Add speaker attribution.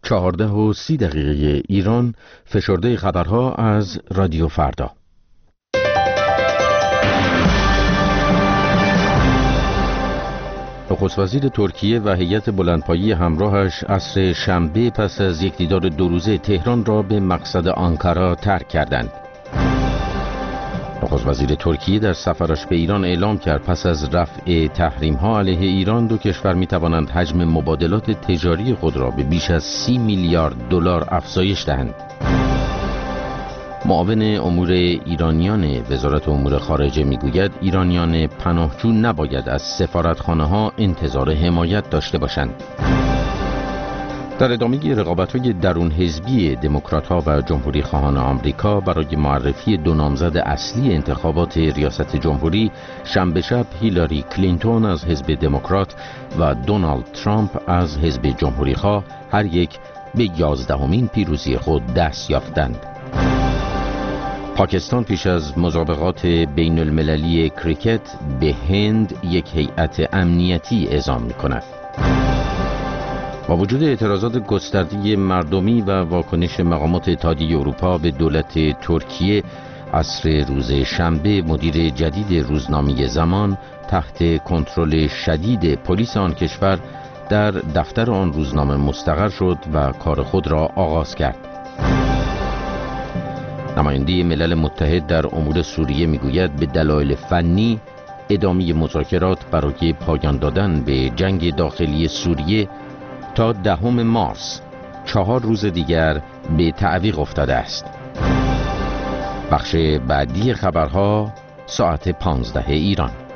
Speaker 1: 14:30 ایران. فشرده خبرها از رادیو فردا. نخست وزیر ترکیه و هیئت بلندپایه همراهش عصر شنبه پس از یک دیدار 2 روزه تهران را به مقصد آنکارا ترک کردند. نخست وزیر ترکیه در سفرش به ایران اعلام کرد پس از رفع تحریم‌ها علیه ایران 2 کشور می‌توانند حجم مبادلات تجاری خود را به بیش از 30 میلیارد دلار افزایش دهند. معاون امور ایرانیان وزارت امور خارجه میگوید ایرانیان پناهجو نباید از سفارتخانه‌ها انتظار حمایت داشته باشند. در ادامه رقابت‌های درون حزبی دموکرات‌ها و جمهوری خواهان آمریکا برای معرفی 2 نامزد اصلی انتخابات ریاست جمهوری، شنبه شب هیلاری کلینتون از حزب دموکرات و دونالد ترامپ از حزب جمهوری خواه هر یک به 11مین پیروزی خود دست یافتند. پاکستان پیش از مسابقات بین المللی کریکت به هند یک هیئت امنیتی اعزام می‌کند. با وجود اعتراضات گسترده مردمی و واکنش مقامات اتحادیه اروپا به دولت ترکیه، عصر روز شنبه مدیر جدید روزنامه زمان تحت کنترل شدید پلیس آن کشور در دفتر آن روزنامه مستقر شد و کار خود را آغاز کرد. نماینده ملل متحد در امور سوریه میگوید به دلایل فنی ادامه مذاکرات برای پایان دادن به جنگ داخلی سوریه تا 10 مارس 4 روز دیگر به تعویق افتاده است. بخش بعدی خبرها ساعت 15 ایران.